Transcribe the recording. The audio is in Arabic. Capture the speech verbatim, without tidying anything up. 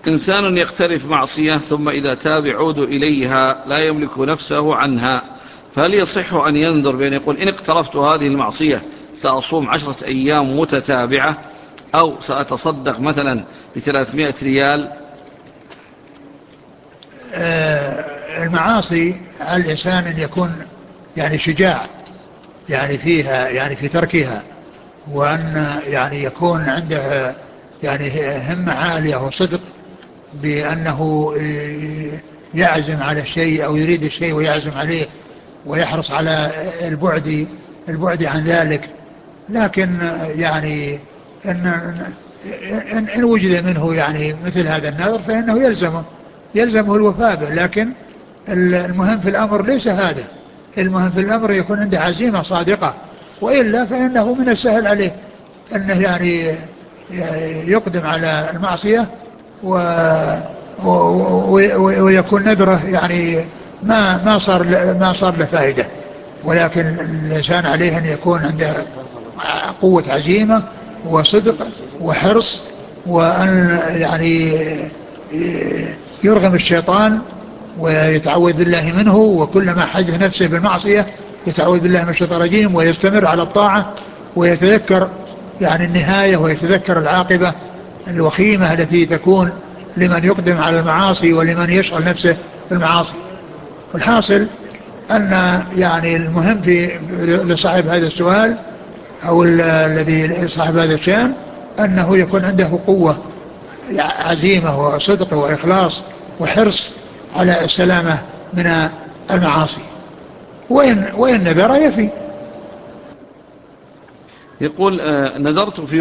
إنسان يقترف معصية ثم إذا تاب يعود إليها لا يملك نفسه عنها، فهل يصح أن ينذر بأن يقول إن اقترفت هذه المعصية سأصوم عشرة أيام متتابعة، أو سأتصدق مثلا بثلاثمائة ريال؟ المعاصي على الإنسان أن يكون يعني شجاع يعني فيها، يعني في تركها، وأن يعني يكون عنده يعني همة عالية وصدق بأنه يعزم على الشيء أو يريد الشيء ويعزم عليه ويحرص على البعد البعد عن ذلك. لكن يعني إن, إن, إن وجد منه يعني مثل هذا النذر فإنه يلزمه يلزمه الوفاء به. لكن المهم في الأمر ليس هذا، المهم في الأمر يكون عنده عزيمة صادقة، وإلا فإنه من السهل عليه أنه يعني يقدم على المعصية و ويكون نذره يعني ما ما صار ما صار له فائدة. ولكن الإنسان عليه أن يكون عنده قوة عزيمة وصدق وحرص، وأن يعني يرغم الشيطان ويتعوذ بالله منه، وكلما حدث نفسه بالمعصية يتعوذ بالله من الشيطان الرجيم ويستمر على الطاعة، ويتذكر يعني النهاية ويتذكر العاقبة الوخيمة التي تكون لمن يقدم على المعاصي ولمن يشغل نفسه بالمعاصي. والحاصل أن يعني المهم في لصاحب هذا السؤال أو الذي صاحب هذا الشأن أنه يكون عنده قوة عزيمة وصدق وإخلاص وحرص على السلامة من المعاصي، وإن, وإن نذر يفي. يقول آه نذرت في